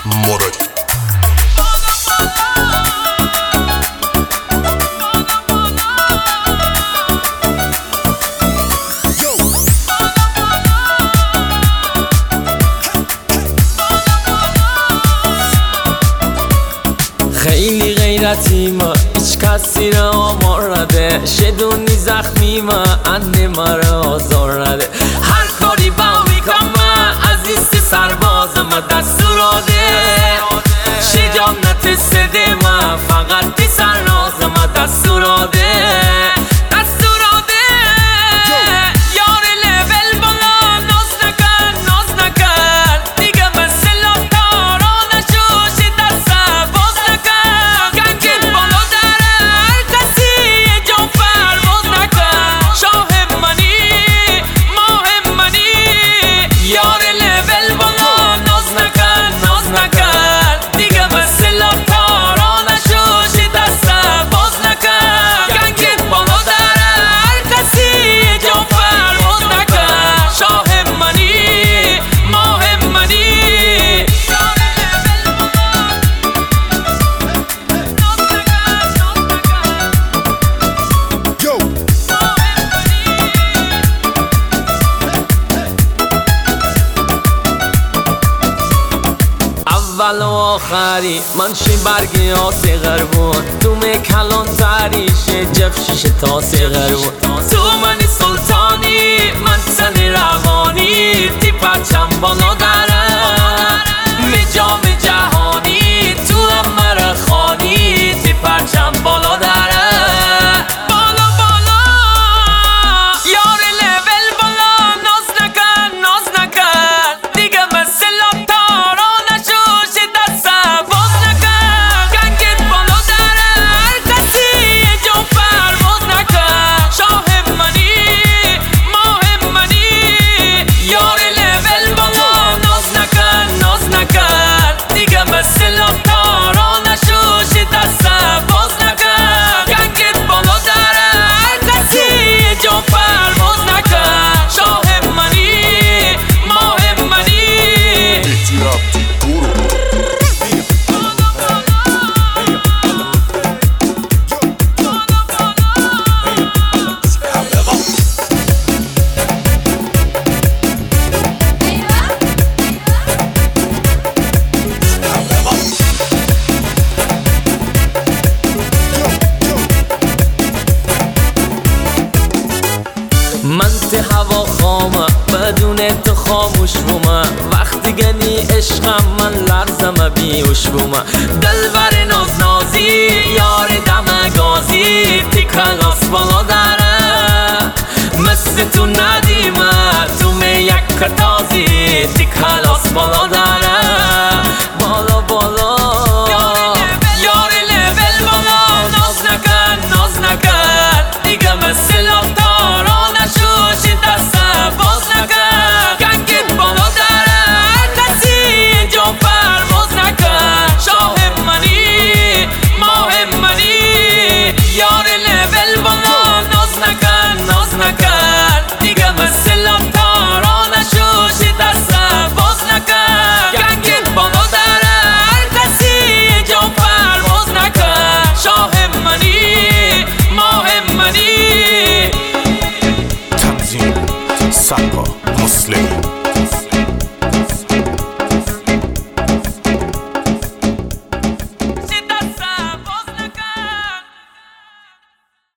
مراد خیلی غیرتی ما هیچ کسی را آمار نده شدونی زخمی ما انده مرا آزار نده هر کاری با میکنم عزیزی سرباز ما دستور ده شجاعت سده ما فقط تی سر راز ما دستور ده اول و آخری منشی برگی آسی غربون تو می کلان تریش جفشش تاسی غربون تو منی سلطانی من سنی روانی تی پرچم بالا دارم می جام جهانی تو هم مرا خانی تی پرچم بالا دارم من ته هوا خامه بدون تو خاموش بومه وقتی گنی عشقم من لرزم بیوش بومه دلبر ناز نازی یار دم گازی تی کلاس بالا داره مثل تو ندیمه تو می یک کتازی تی کلاس بالا داره بالا بالا یار لول بالا ناز نکن دیگه مثل Sapa Muslim